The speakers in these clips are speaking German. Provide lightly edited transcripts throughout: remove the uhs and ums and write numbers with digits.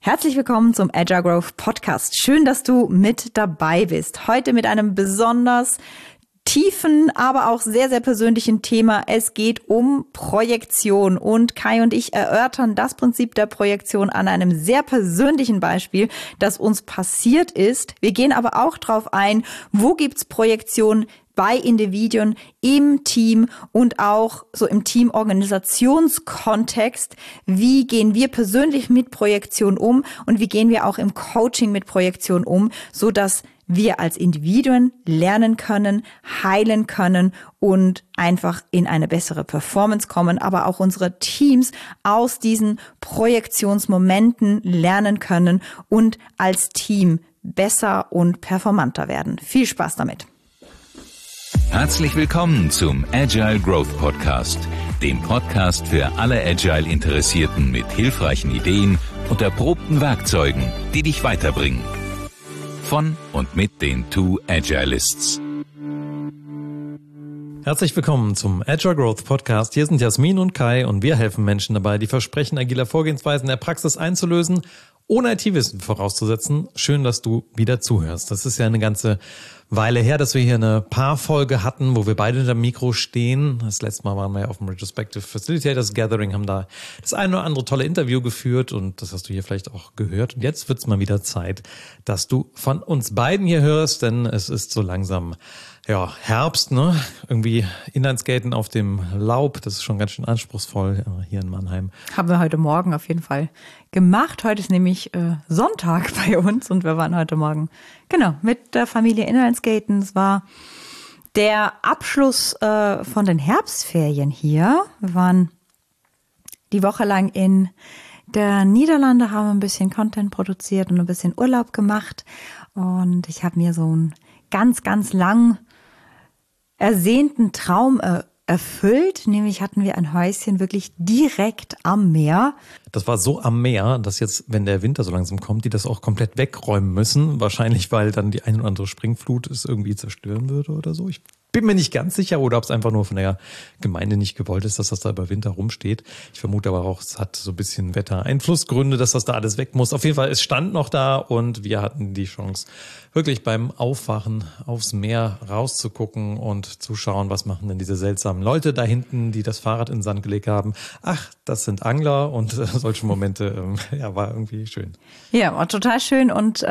Herzlich willkommen zum Agile Growth Podcast. Schön, dass du mit dabei bist. Heute mit einem besonders tiefen, aber auch sehr, sehr persönlichen Thema. Es geht um Projektion und Kai und ich erörtern das Prinzip der Projektion an einem sehr persönlichen Beispiel, das uns passiert ist. Wir gehen aber auch drauf ein, wo gibt's Projektion bei Individuen, im Team und auch so im Teamorganisationskontext. Wie gehen wir persönlich mit Projektion um und wie gehen wir auch im Coaching mit Projektion um, so dass wir als Individuen lernen können, heilen können und einfach in eine bessere Performance kommen, aber auch unsere Teams aus diesen Projektionsmomenten lernen können und als Team besser und performanter werden. Viel Spaß damit! Herzlich willkommen zum Agile Growth Podcast, dem Podcast für alle Agile-Interessierten mit hilfreichen Ideen und erprobten Werkzeugen, die dich weiterbringen. Von und mit den Two Agilists. Herzlich willkommen zum Agile Growth Podcast. Hier sind Jasmin und Kai und wir helfen Menschen dabei, die Versprechen agiler Vorgehensweisen in der Praxis einzulösen, ohne IT-Wissen vorauszusetzen. Schön, dass du wieder zuhörst. Das ist ja eine ganze Weile her, dass wir hier eine Paarfolge hatten, wo wir beide hinter dem Mikro stehen. Das letzte Mal waren wir ja auf dem Retrospective Facilitators Gathering, haben da das eine oder andere tolle Interview geführt und das hast du hier vielleicht auch gehört. Und jetzt wird's mal wieder Zeit, dass du von uns beiden hier hörst, denn es ist so langsam Herbst, ne? Irgendwie Inlineskaten auf dem Laub, das ist schon ganz schön anspruchsvoll hier in Mannheim. Haben wir heute Morgen auf jeden Fall gemacht. Heute ist nämlich Sonntag bei uns und wir waren heute Morgen mit der Familie Inlineskaten. Es war der Abschluss von den Herbstferien hier. Wir waren die Woche lang in der Niederlande, haben ein bisschen Content produziert und ein bisschen Urlaub gemacht und ich habe mir so einen ganz, ganz lang ersehnten Traum erfüllt, nämlich hatten wir ein Häuschen wirklich direkt am Meer. Das war so am Meer, dass jetzt, wenn der Winter so langsam kommt, die das auch komplett wegräumen müssen. Wahrscheinlich, weil dann die ein oder andere Springflut es irgendwie zerstören würde oder so. Ich bin mir nicht ganz sicher, oder ob es einfach nur von der Gemeinde nicht gewollt ist, dass das da über Winter rumsteht. Ich vermute aber auch, es hat so ein bisschen Wettereinflussgründe, dass das da alles weg muss. Auf jeden Fall, es stand noch da und wir hatten die Chance, wirklich beim Aufwachen aufs Meer rauszugucken und zu schauen, was machen denn diese seltsamen Leute da hinten, die das Fahrrad in den Sand gelegt haben. Ach, das sind Angler und solche Momente, war irgendwie schön. Ja, war total schön und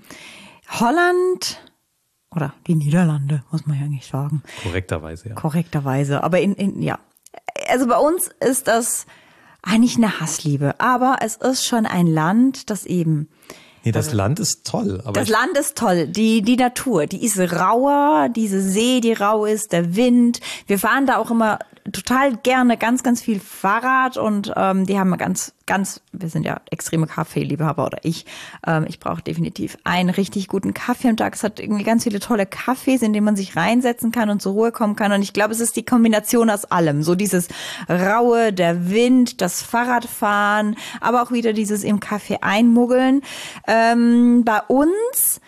Holland oder die Niederlande, muss man ja nicht sagen. Korrekterweise, ja. Korrekterweise, aber also bei uns ist das eigentlich eine Hassliebe, aber es ist schon ein Land, das eben... Nee, das Land ist toll. Aber das Land ist toll, die Natur, die ist rauer, diese See, die rau ist, der Wind. Wir fahren da auch immer total gerne ganz, ganz viel Fahrrad und die haben wir sind ja extreme Kaffeeliebhaber oder ich brauche definitiv einen richtig guten Kaffee am Tag. Es hat irgendwie ganz viele tolle Cafés, in denen man sich reinsetzen kann und zur Ruhe kommen kann und ich glaube, es ist die Kombination aus allem. So dieses Raue, der Wind, das Fahrradfahren, aber auch wieder dieses im Kaffee einmuggeln. Bei uns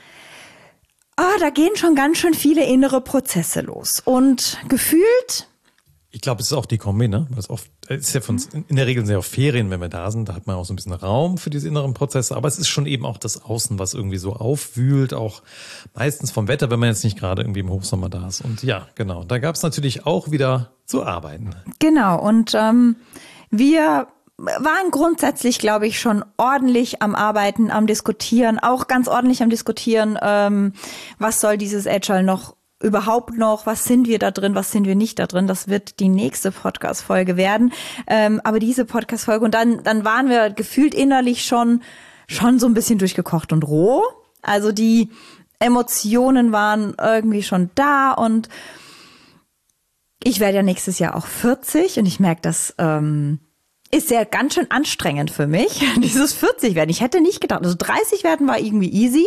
da gehen schon ganz schön viele innere Prozesse los und gefühlt... Ich glaube, es ist auch die Kombi, ne? Weil es ist ja für uns in der Regel sehr auf Ferien, wenn wir da sind. Da hat man auch so ein bisschen Raum für diese inneren Prozesse. Aber es ist schon eben auch das Außen, was irgendwie so aufwühlt. Auch meistens vom Wetter, wenn man jetzt nicht gerade irgendwie im Hochsommer da ist. Und ja, genau. Da gab es natürlich auch wieder zu arbeiten. Genau. Und wir waren grundsätzlich, glaube ich, schon ordentlich am Arbeiten, am Diskutieren. Auch ganz ordentlich am Diskutieren. Was soll dieses Agile überhaupt noch, was sind wir da drin, was sind wir nicht da drin, das wird die nächste Podcast-Folge werden, aber diese Podcast-Folge und dann waren wir gefühlt innerlich schon so ein bisschen durchgekocht und roh, also die Emotionen waren irgendwie schon da und ich werde ja nächstes Jahr auch 40 und ich merke, das ist ja ganz schön anstrengend für mich, dieses 40 werden, ich hätte nicht gedacht, also 30 werden war irgendwie easy,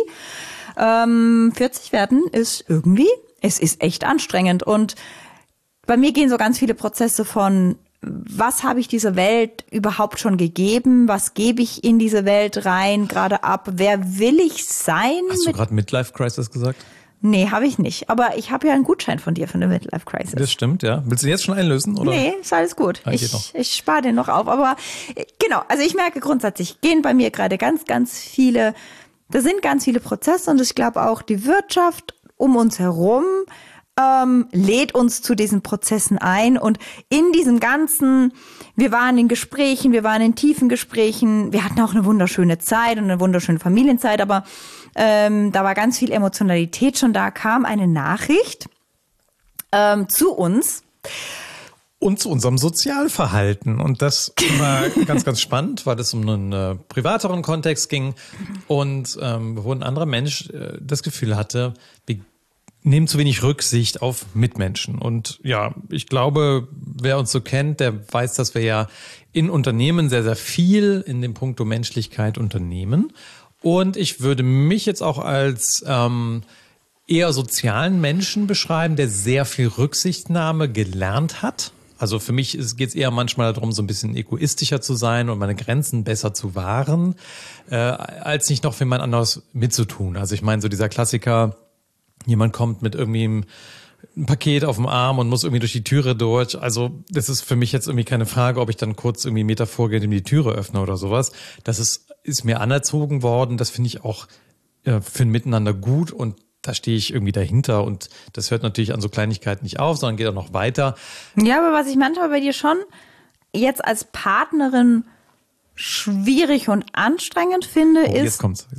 40 werden ist irgendwie es ist echt anstrengend und bei mir gehen so ganz viele Prozesse von, was habe ich dieser Welt überhaupt schon gegeben, was gebe ich in diese Welt rein, gerade ab, wer will ich sein? Hast du gerade Midlife Crisis gesagt? Nee, habe ich nicht. Aber ich habe ja einen Gutschein von dir für eine Midlife Crisis. Das stimmt, ja. Willst du den jetzt schon einlösen? Oder? Nee, ist alles gut. Ich spare den noch auf. Aber genau, also ich merke grundsätzlich, gehen bei mir gerade ganz, ganz viele, da sind ganz viele Prozesse und ich glaube auch die Wirtschaft um uns herum lädt uns zu diesen Prozessen ein und in diesem ganzen, wir waren in Gesprächen, wir waren in tiefen Gesprächen, wir hatten auch eine wunderschöne Zeit und eine wunderschöne Familienzeit, aber da war ganz viel Emotionalität schon da, kam eine Nachricht zu uns. Und zu unserem Sozialverhalten. Und das war ganz, ganz spannend, weil es um einen privateren Kontext ging und wo ein anderer Mensch das Gefühl hatte, wir nehmen zu wenig Rücksicht auf Mitmenschen. Und ja, ich glaube, wer uns so kennt, der weiß, dass wir ja in Unternehmen sehr, sehr viel in dem Punkto Menschlichkeit unternehmen. Und ich würde mich jetzt auch als eher sozialen Menschen beschreiben, der sehr viel Rücksichtnahme gelernt hat. Also für mich geht es eher manchmal darum, so ein bisschen egoistischer zu sein und meine Grenzen besser zu wahren, als nicht noch für jemand anderes mitzutun. Also ich meine, so dieser Klassiker, jemand kommt mit irgendwie ein Paket auf dem Arm und muss irgendwie durch die Türe durch. Also das ist für mich jetzt irgendwie keine Frage, ob ich dann kurz irgendwie einen Meter vorgehe und die Türe öffne oder sowas. Das ist mir anerzogen worden. Das finde ich auch für ein Miteinander gut und da stehe ich irgendwie dahinter und das hört natürlich an so Kleinigkeiten nicht auf, sondern geht auch noch weiter. Ja, aber was ich manchmal bei dir schon jetzt als Partnerin schwierig und anstrengend finde, ist... Jetzt kommt's.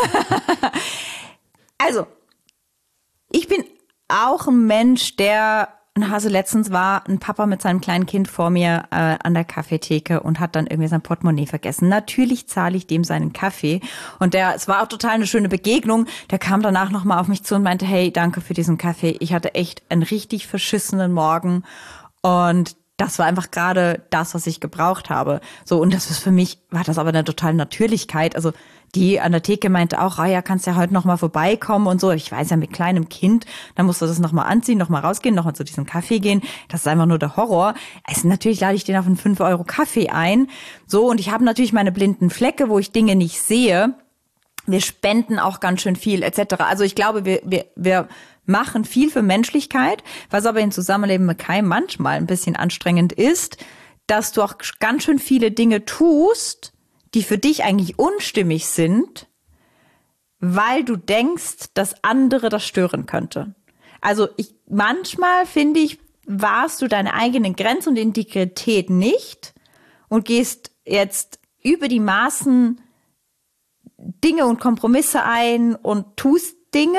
Also, ich bin auch ein Mensch, also letztens war ein Papa mit seinem kleinen Kind vor mir an der Kaffeetheke und hat dann irgendwie sein Portemonnaie vergessen. Natürlich zahle ich dem seinen Kaffee und es war auch total eine schöne Begegnung. Der kam danach nochmal auf mich zu und meinte, hey, danke für diesen Kaffee. Ich hatte echt einen richtig verschissenen Morgen und das war einfach gerade das, was ich gebraucht habe. So, und das ist für mich, war das aber eine totale Natürlichkeit. Also die an der Theke meinte auch, ja, kannst ja heute noch mal vorbeikommen und so. Ich weiß ja, mit kleinem Kind, dann musst du das noch mal anziehen, noch mal rausgehen, noch mal zu diesem Kaffee gehen. Das ist einfach nur der Horror. Also natürlich lade ich den auf einen 5 € Kaffee ein. So, und ich habe natürlich meine blinden Flecke, wo ich Dinge nicht sehe. Wir spenden auch ganz schön viel, etc. Also ich glaube, wir machen viel für Menschlichkeit, was aber im Zusammenleben mit Kai manchmal ein bisschen anstrengend ist, dass du auch ganz schön viele Dinge tust, die für dich eigentlich unstimmig sind, weil du denkst, dass andere das stören könnte. Also manchmal finde ich, wahrst du deine eigenen Grenzen und Integrität nicht und gehst jetzt über die Maßen Dinge und Kompromisse ein und tust Dinge,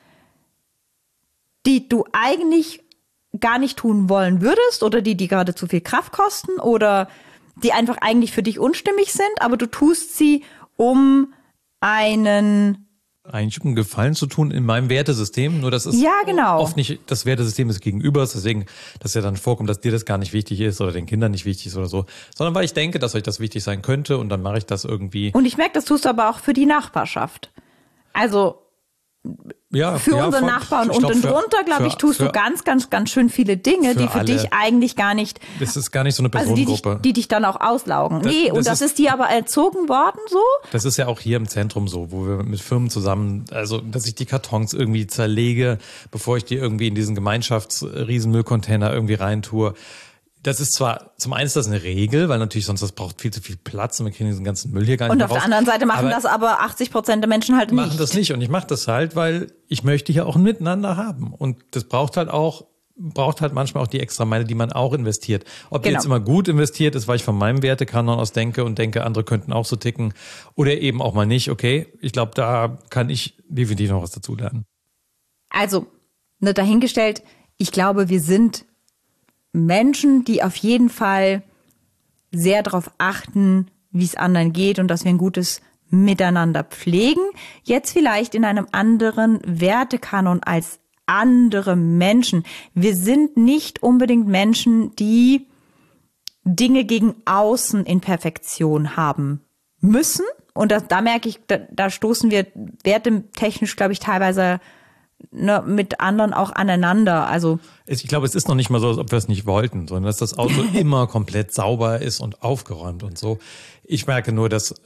die du eigentlich gar nicht tun wollen würdest oder die gerade zu viel Kraft kosten oder die einfach eigentlich für dich unstimmig sind, aber du tust sie, um eigentlich um Gefallen zu tun in meinem Wertesystem, nur das ist ja, genau. Oft nicht das Wertesystem des Gegenübers, deswegen, dass ja dann vorkommt, dass dir das gar nicht wichtig ist oder den Kindern nicht wichtig ist oder so, sondern weil ich denke, dass euch das wichtig sein könnte und dann mache ich das irgendwie. Und ich merke, das tust du aber auch für die Nachbarschaft. Also für unsere Nachbarn unten drunter, glaube ich, tust du ganz, ganz, ganz schön viele Dinge, die für dich eigentlich gar nicht... Das ist gar nicht so eine Personengruppe. Also die dich dann auch auslaugen. Das ist dir aber erzogen worden so? Das ist ja auch hier im Zentrum so, wo wir mit Firmen zusammen, also dass ich die Kartons irgendwie zerlege, bevor ich die irgendwie in diesen Gemeinschaftsriesenmüllcontainer irgendwie reintue. Das ist zwar, zum einen ist das eine Regel, weil natürlich sonst das braucht viel zu viel Platz und wir kriegen diesen ganzen Müll hier gar nicht mehr raus. Und auf der anderen Seite machen das aber 80% der Menschen halt nicht. Machen das nicht und ich mache das halt, weil ich möchte hier auch ein Miteinander haben und das braucht halt manchmal auch die extra Meile, die man auch investiert. Ob die jetzt immer gut investiert ist, weil ich von meinem Wertekanon aus denke und denke, andere könnten auch so ticken oder eben auch mal nicht. Okay, ich glaube, da kann ich definitiv noch was dazu lernen. Also, dahingestellt, ich glaube, wir sind Menschen, die auf jeden Fall sehr darauf achten, wie es anderen geht und dass wir ein gutes Miteinander pflegen. Jetzt vielleicht in einem anderen Wertekanon als andere Menschen. Wir sind nicht unbedingt Menschen, die Dinge gegen außen in Perfektion haben müssen. Und da merke ich, da stoßen wir wertetechnisch, glaube ich, teilweise mit anderen auch aneinander. Also ich glaube, es ist noch nicht mal so, als ob wir es nicht wollten, sondern dass das Auto immer komplett sauber ist und aufgeräumt und so. Ich merke nur, dass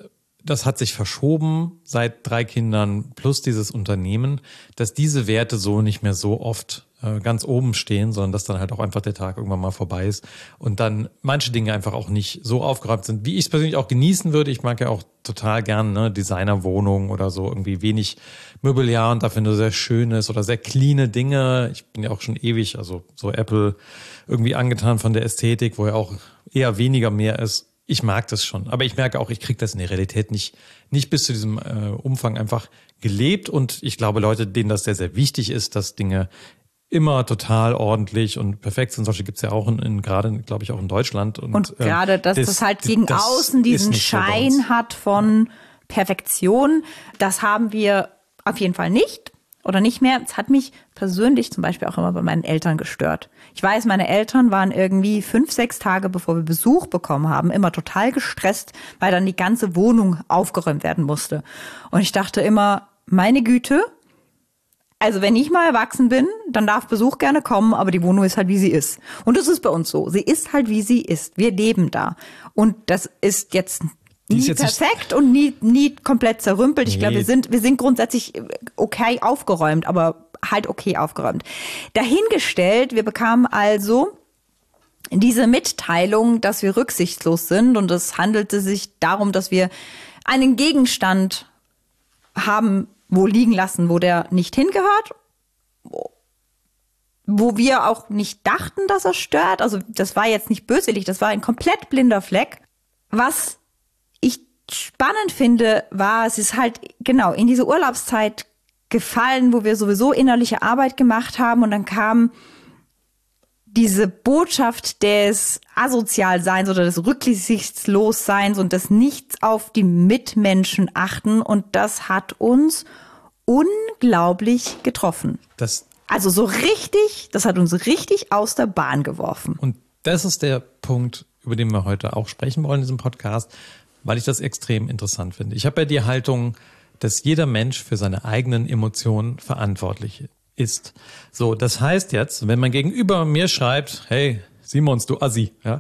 das hat sich verschoben seit 3 Kindern plus dieses Unternehmen, dass diese Werte so nicht mehr so oft ganz oben stehen, sondern dass dann halt auch einfach der Tag irgendwann mal vorbei ist und dann manche Dinge einfach auch nicht so aufgeräumt sind, wie ich es persönlich auch genießen würde. Ich mag ja auch total gern Designerwohnungen oder so, irgendwie wenig Mobiliar und dafür nur sehr schönes oder sehr cleane Dinge. Ich bin ja auch schon ewig, also so Apple irgendwie angetan von der Ästhetik, wo ja auch eher weniger mehr ist. Ich mag das schon, aber ich merke auch, ich kriege das in der Realität nicht bis zu diesem Umfang einfach gelebt und ich glaube, Leute, denen das sehr, sehr wichtig ist, dass Dinge immer total ordentlich und perfekt sind. Solche gibt's ja auch gerade, glaube ich, auch in Deutschland. Und gerade, dass das halt gegen außen diesen Schein hat von Perfektion, das haben wir auf jeden Fall nicht oder nicht mehr. Es hat mich persönlich zum Beispiel auch immer bei meinen Eltern gestört. Ich weiß, meine Eltern waren irgendwie 5-6 Tage, bevor wir Besuch bekommen haben, immer total gestresst, weil dann die ganze Wohnung aufgeräumt werden musste. Und ich dachte immer, meine Güte, also wenn ich mal erwachsen bin, dann darf Besuch gerne kommen, aber die Wohnung ist halt, wie sie ist. Und das ist bei uns so. Sie ist halt, wie sie ist. Wir leben da. Und das ist jetzt nie perfekt und nie komplett zerrümpelt. Ich glaube, wir sind grundsätzlich okay aufgeräumt, aber halt okay aufgeräumt. Dahingestellt, wir bekamen also diese Mitteilung, dass wir rücksichtslos sind und es handelte sich darum, dass wir einen Gegenstand haben wo liegen lassen, wo der nicht hingehört, wo wir auch nicht dachten, dass er stört. Also das war jetzt nicht böswillig, das war ein komplett blinder Fleck. Was ich spannend finde, war, es ist halt genau in diese Urlaubszeit gefallen, wo wir sowieso innerliche Arbeit gemacht haben und dann kam diese Botschaft des Asozialseins oder des Rücksichtslosseins und des Nichts auf die Mitmenschen achten und das hat uns unglaublich getroffen. Also so richtig, das hat uns richtig aus der Bahn geworfen. Und das ist der Punkt, über den wir heute auch sprechen wollen in diesem Podcast, weil ich das extrem interessant finde. Ich habe ja die Haltung, dass jeder Mensch für seine eigenen Emotionen verantwortlich ist. So, das heißt jetzt, wenn man gegenüber mir schreibt, hey, Simons, du Assi, ja,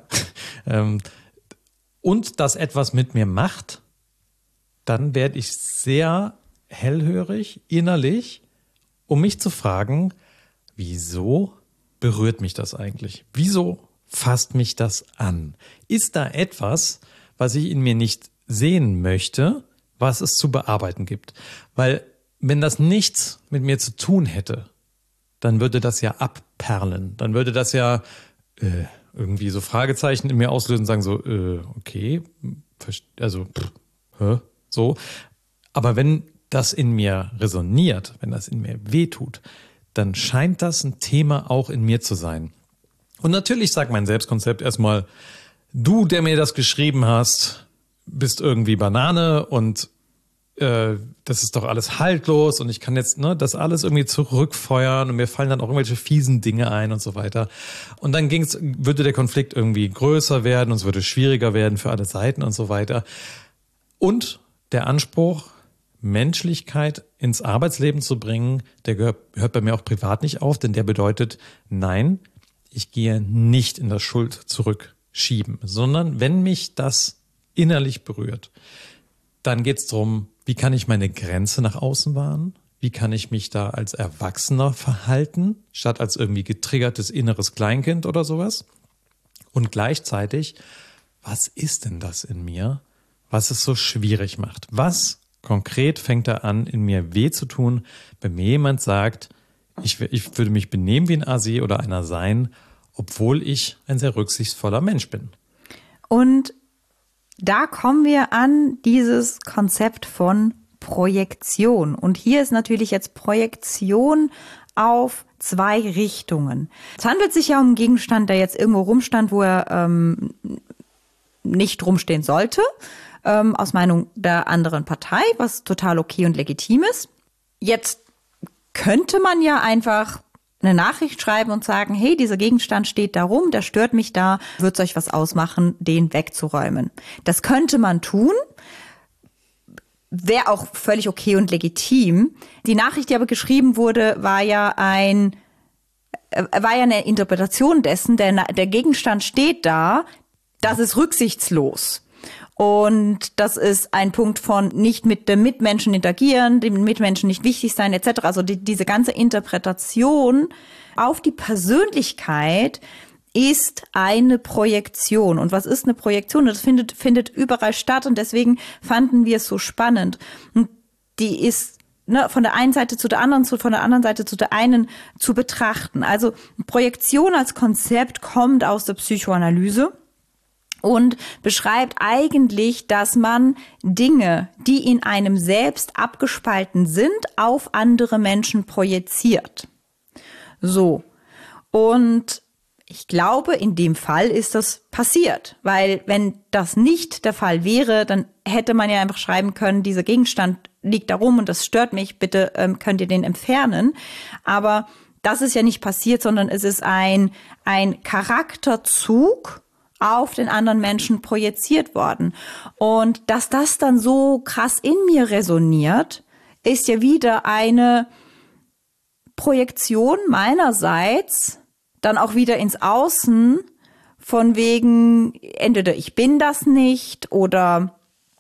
und das etwas mit mir macht, dann werde ich sehr hellhörig innerlich, um mich zu fragen, wieso berührt mich das eigentlich? Wieso fasst mich das an? Ist da etwas, was ich in mir nicht sehen möchte, was es zu bearbeiten gibt? Weil wenn das nichts mit mir zu tun hätte, dann würde das ja abperlen. Dann würde das ja irgendwie so Fragezeichen in mir auslösen, sagen so, okay, also, so. Aber wenn das in mir resoniert, wenn das in mir wehtut, dann scheint das ein Thema auch in mir zu sein. Und natürlich sagt mein Selbstkonzept erstmal, du, der mir das geschrieben hast, bist irgendwie Banane und das ist doch alles haltlos und ich kann jetzt das alles irgendwie zurückfeuern und mir fallen dann auch irgendwelche fiesen Dinge ein und so weiter. Und dann würde der Konflikt irgendwie größer werden und es würde schwieriger werden für alle Seiten und so weiter. Und der Anspruch, Menschlichkeit ins Arbeitsleben zu bringen, der hört bei mir auch privat nicht auf, denn der bedeutet, nein, ich gehe nicht in das Schuld zurückschieben, sondern wenn mich das innerlich berührt, dann geht es darum, wie kann ich meine Grenze nach außen wahren? Wie kann ich mich da als Erwachsener verhalten, statt als irgendwie getriggertes inneres Kleinkind oder sowas? Und gleichzeitig, was ist denn das in mir, was es so schwierig macht? Was konkret fängt da an, in mir weh zu tun, wenn mir jemand sagt, ich würde mich benehmen wie ein Assi oder einer sein, obwohl ich ein sehr rücksichtsvoller Mensch bin? Und da kommen wir an dieses Konzept von Projektion. Und hier ist natürlich jetzt Projektion auf 2 Richtungen. Es handelt sich ja um einen Gegenstand, der jetzt irgendwo rumstand, wo er nicht rumstehen sollte, aus Meinung der anderen Partei, was total okay und legitim ist. Jetzt könnte man ja einfach eine Nachricht schreiben und sagen, hey, dieser Gegenstand steht da rum, der stört mich da, wird's euch was ausmachen, den wegzuräumen. Das könnte man tun, wäre auch völlig okay und legitim. Die Nachricht, die aber geschrieben wurde, war ja eine Interpretation dessen, der Gegenstand steht da, das ist rücksichtslos. Und das ist ein Punkt von nicht mit dem Mitmenschen interagieren, dem Mitmenschen nicht wichtig sein etc. Also diese ganze Interpretation auf die Persönlichkeit ist eine Projektion. Und was ist eine Projektion? Das findet überall statt und deswegen fanden wir es so spannend. Und die ist von der einen Seite zu der anderen, von der anderen Seite zu der einen zu betrachten. Also Projektion als Konzept kommt aus der Psychoanalyse und beschreibt eigentlich, dass man Dinge, die in einem selbst abgespalten sind, auf andere Menschen projiziert. So. Und ich glaube, in dem Fall ist das passiert, weil wenn das nicht der Fall wäre, dann hätte man ja einfach schreiben können, dieser Gegenstand liegt da rum und das stört mich, bitte könnt ihr den entfernen. Aber das ist ja nicht passiert, sondern es ist ein Charakterzug auf den anderen Menschen projiziert worden. Und dass das dann so krass in mir resoniert, ist ja wieder eine Projektion meinerseits, dann auch wieder ins Außen, von wegen, entweder ich bin das nicht oder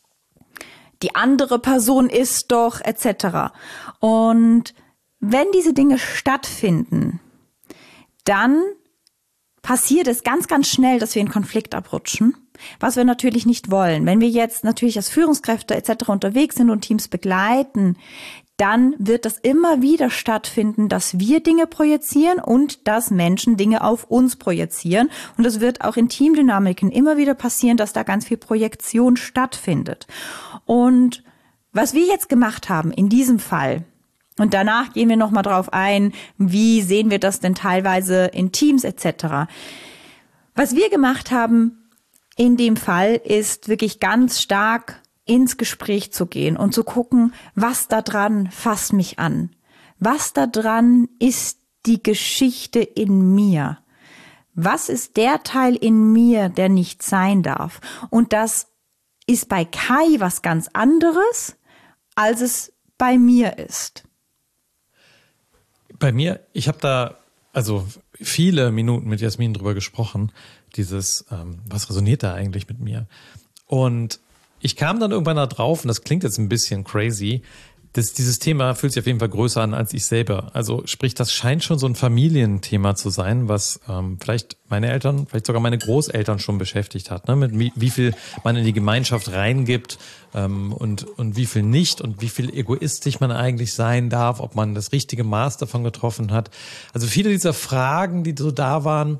die andere Person ist doch, etc. Und wenn diese Dinge stattfinden, dann passiert es ganz, ganz schnell, dass wir in Konflikt abrutschen, was wir natürlich nicht wollen. Wenn wir jetzt natürlich als Führungskräfte etc. unterwegs sind und Teams begleiten, dann wird das immer wieder stattfinden, dass wir Dinge projizieren und dass Menschen Dinge auf uns projizieren. Und es wird auch in Teamdynamiken immer wieder passieren, dass da ganz viel Projektion stattfindet. Und was wir jetzt gemacht haben in diesem Fall, und danach gehen wir nochmal drauf ein, wie sehen wir das denn teilweise in Teams etc. Was wir gemacht haben in dem Fall ist wirklich ganz stark ins Gespräch zu gehen und zu gucken, was da dran fasst mich an. Was da dran ist die Geschichte in mir. Was ist der Teil in mir, der nicht sein darf? Und das ist bei Kai was ganz anderes, als es bei mir ist. Bei mir, ich habe da also viele Minuten mit Jasmin drüber gesprochen, was resoniert da eigentlich mit mir? Und ich kam dann irgendwann da drauf, und das klingt jetzt ein bisschen crazy, dass dieses Thema fühlt sich auf jeden Fall größer an als ich selber. Also sprich, das scheint schon so ein Familienthema zu sein, was vielleicht meine Eltern, vielleicht sogar meine Großeltern schon beschäftigt hat, ne? Mit wie viel man in die Gemeinschaft reingibt und wie viel nicht und wie viel egoistisch man eigentlich sein darf, ob man das richtige Maß davon getroffen hat. Also viele dieser Fragen, die so da waren,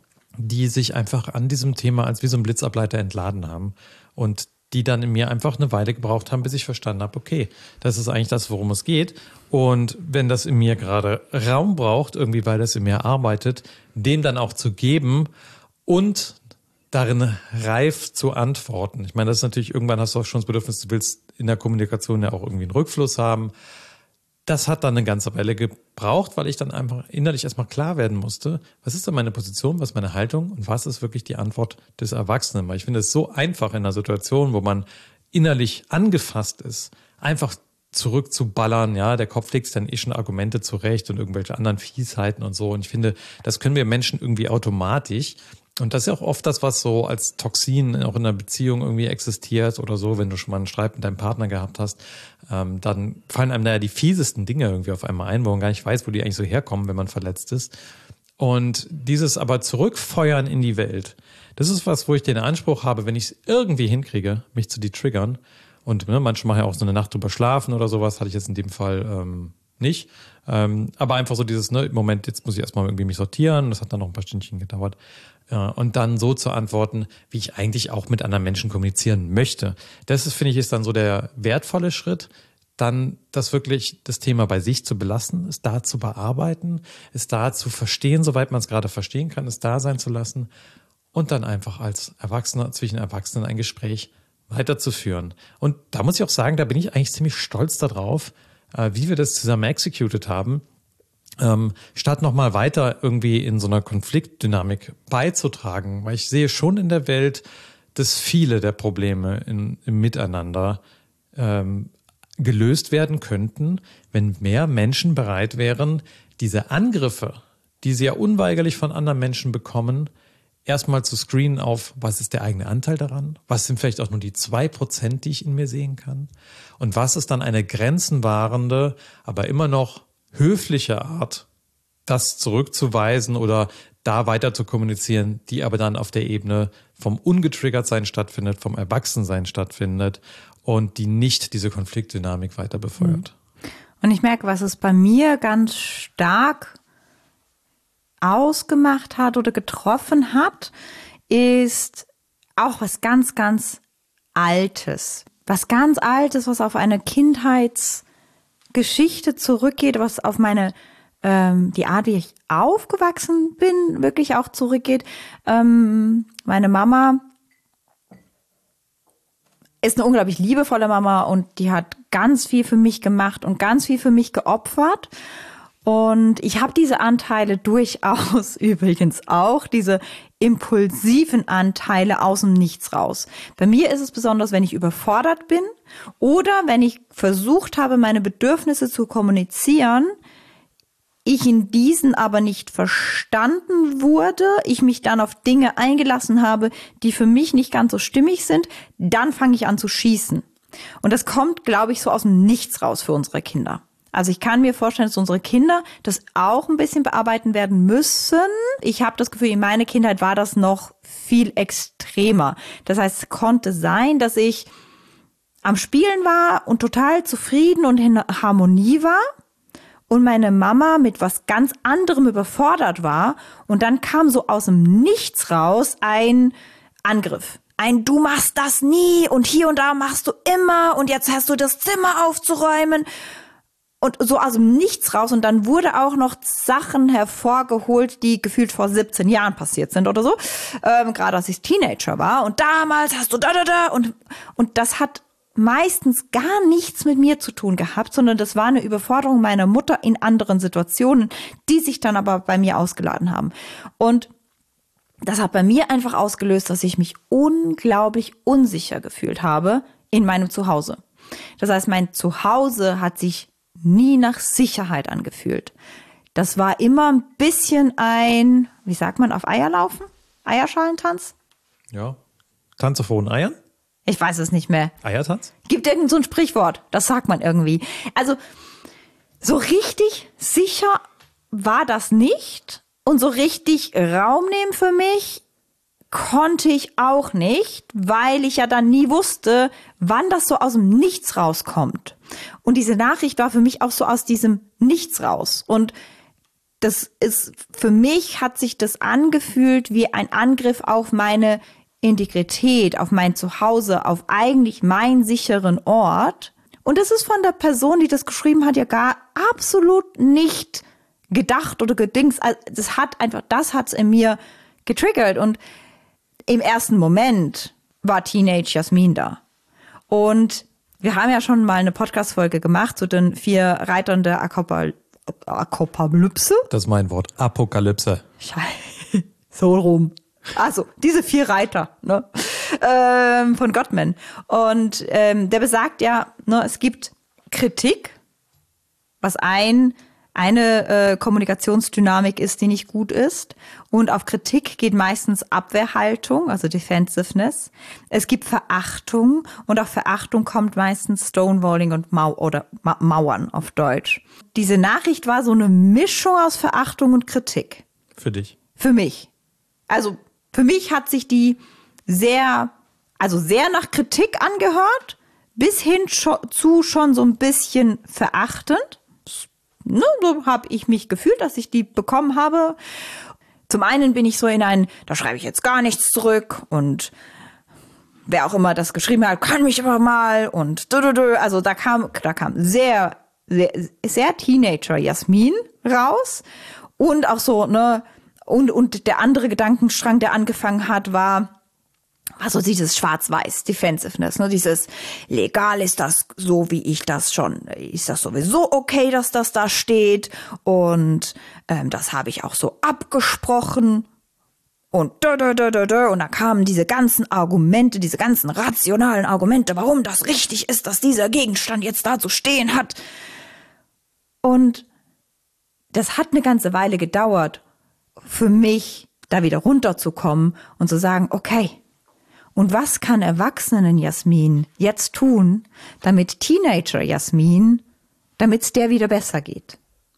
die sich einfach an diesem Thema als wie so ein Blitzableiter entladen haben und die dann in mir einfach eine Weile gebraucht haben, bis ich verstanden habe, okay, das ist eigentlich das, worum es geht. Und wenn das in mir gerade Raum braucht, irgendwie, weil das in mir arbeitet, dem dann auch zu geben und darin reif zu antworten. Ich meine, das ist natürlich, irgendwann hast du auch schon das Bedürfnis, du willst in der Kommunikation ja auch irgendwie einen Rückfluss haben. Das hat dann eine ganze Weile gebraucht, weil ich dann einfach innerlich erstmal klar werden musste, was ist denn meine Position, was ist meine Haltung und was ist wirklich die Antwort des Erwachsenen. Weil ich finde es so einfach in einer Situation, wo man innerlich angefasst ist, einfach zurückzuballern, ja, der Kopf legt dann schon Argumente zurecht und irgendwelche anderen Fiesheiten und so. Und ich finde, das können wir Menschen irgendwie automatisch. Und das ist ja auch oft das, was so als Toxin auch in einer Beziehung irgendwie existiert oder so, wenn du schon mal einen Streit mit deinem Partner gehabt hast, dann fallen einem da ja die fiesesten Dinge irgendwie auf einmal ein, wo man gar nicht weiß, wo die eigentlich so herkommen, wenn man verletzt ist. Und dieses aber Zurückfeuern in die Welt, das ist was, wo ich den Anspruch habe, wenn ich es irgendwie hinkriege, mich zu detriggern. Und manche machen ja auch so eine Nacht drüber schlafen oder sowas, hatte ich jetzt in dem Fall nicht. Aber einfach so dieses, Moment, jetzt muss ich erstmal irgendwie mich sortieren. Das hat dann noch ein paar Stündchen gedauert. Und dann so zu antworten, wie ich eigentlich auch mit anderen Menschen kommunizieren möchte. Das ist, finde ich, ist dann so der wertvolle Schritt. Dann das wirklich, das Thema bei sich zu belassen, es da zu bearbeiten, es da zu verstehen, soweit man es gerade verstehen kann, es da sein zu lassen und dann einfach als Erwachsener, zwischen Erwachsenen ein Gespräch weiterzuführen. Und da muss ich auch sagen, da bin ich eigentlich ziemlich stolz darauf, wie wir das zusammen executed haben, statt nochmal weiter irgendwie in so einer Konfliktdynamik beizutragen. Weil ich sehe schon in der Welt, dass viele der Probleme im Miteinander gelöst werden könnten, wenn mehr Menschen bereit wären, diese Angriffe, die sie ja unweigerlich von anderen Menschen bekommen, erstmal zu screenen auf, was ist der eigene Anteil daran? Was sind vielleicht auch nur die 2%, die ich in mir sehen kann? Und was ist dann eine grenzenwahrende, aber immer noch höfliche Art, das zurückzuweisen oder da weiter zu kommunizieren, die aber dann auf der Ebene vom Ungetriggertsein stattfindet, vom Erwachsensein stattfindet und die nicht diese Konfliktdynamik weiter befeuert. Und ich merke, was es bei mir ganz stark ausgemacht hat oder getroffen hat, ist auch was ganz, ganz Altes. Was ganz Altes, was auf eine Kindheitsgeschichte zurückgeht, was auf meine die Art, wie ich aufgewachsen bin, wirklich auch zurückgeht. Meine Mama ist eine unglaublich liebevolle Mama und die hat ganz viel für mich gemacht und ganz viel für mich geopfert. Und ich habe diese Anteile durchaus übrigens auch, diese impulsiven Anteile aus dem Nichts raus. Bei mir ist es besonders, wenn ich überfordert bin oder wenn ich versucht habe, meine Bedürfnisse zu kommunizieren, ich in diesen aber nicht verstanden wurde, ich mich dann auf Dinge eingelassen habe, die für mich nicht ganz so stimmig sind, dann fange ich an zu schießen. Und das kommt, glaube ich, so aus dem Nichts raus für unsere Kinder. Also ich kann mir vorstellen, dass unsere Kinder das auch ein bisschen bearbeiten werden müssen. Ich habe das Gefühl, in meiner Kindheit war das noch viel extremer. Das heißt, es konnte sein, dass ich am Spielen war und total zufrieden und in Harmonie war. Und meine Mama mit was ganz anderem überfordert war. Und dann kam so aus dem Nichts raus ein Angriff. Ein Du machst das nie und hier und da machst du immer und jetzt hast du das Zimmer aufzuräumen. Und so aus dem Nichts raus. Und dann wurde auch noch Sachen hervorgeholt, die gefühlt vor 17 Jahren passiert sind oder so. Gerade als ich Teenager war. Und damals hast du da. Und das hat meistens gar nichts mit mir zu tun gehabt, sondern das war eine Überforderung meiner Mutter in anderen Situationen, die sich dann aber bei mir ausgeladen haben. Und das hat bei mir einfach ausgelöst, dass ich mich unglaublich unsicher gefühlt habe in meinem Zuhause. Das heißt, mein Zuhause hat sich nie nach Sicherheit angefühlt. Das war immer ein bisschen ein, wie sagt man, auf Eier laufen? Eierschalentanz? Ja, Tanz auf hohen Eiern? Ich weiß es nicht mehr. Eiertanz? Gibt irgend so ein Sprichwort, das sagt man irgendwie. Also so richtig sicher war das nicht und so richtig Raum nehmen für mich konnte ich auch nicht, weil ich ja dann nie wusste, wann das so aus dem Nichts rauskommt. Und diese Nachricht war für mich auch so aus diesem Nichts raus. Und das ist, für mich hat sich das angefühlt wie ein Angriff auf meine Integrität, auf mein Zuhause, auf eigentlich meinen sicheren Ort. Und das ist von der Person, die das geschrieben hat, ja gar absolut nicht gedacht oder gedingst. Also das hat's in mir getriggert. Und im ersten Moment war Teenage Jasmin da. Und wir haben ja schon mal eine Podcast-Folge gemacht zu den 4 Reitern der Apokalypse. Das ist mein Wort. Apokalypse. Scheiße. So rum. Also, diese 4 Reiter, ne, von Gottman. Und der besagt ja, ne, es gibt Kritik, was eine Kommunikationsdynamik ist, die nicht gut ist. Und auf Kritik geht meistens Abwehrhaltung, also Defensiveness. Es gibt Verachtung und auf Verachtung kommt meistens Stonewalling und Mauern auf Deutsch. Diese Nachricht war so eine Mischung aus Verachtung und Kritik. Für dich? Für mich. Also für mich hat sich die sehr nach Kritik angehört, bis hin zu schon so ein bisschen verachtend. Ne, so habe ich mich gefühlt, dass ich die bekommen habe. Zum einen bin ich so da schreibe ich jetzt gar nichts zurück und wer auch immer das geschrieben hat, kann mich aber mal und also da kam sehr, sehr, sehr Teenager Jasmin raus und auch so, ne, und der andere Gedankenstrang, der angefangen hat, war also dieses Schwarz-Weiß Defensiveness, ne, dieses legal ist das so, wie ich das schon, ist das sowieso okay, dass das da steht und das habe ich auch so abgesprochen und und da kamen diese ganzen Argumente, diese ganzen rationalen Argumente, warum das richtig ist, dass dieser Gegenstand jetzt da zu stehen hat. Und das hat eine ganze Weile gedauert für mich da wieder runterzukommen und zu sagen, okay, und was kann Erwachsenen Jasmin jetzt tun, damit Teenager Jasmin, damit es der wieder besser geht?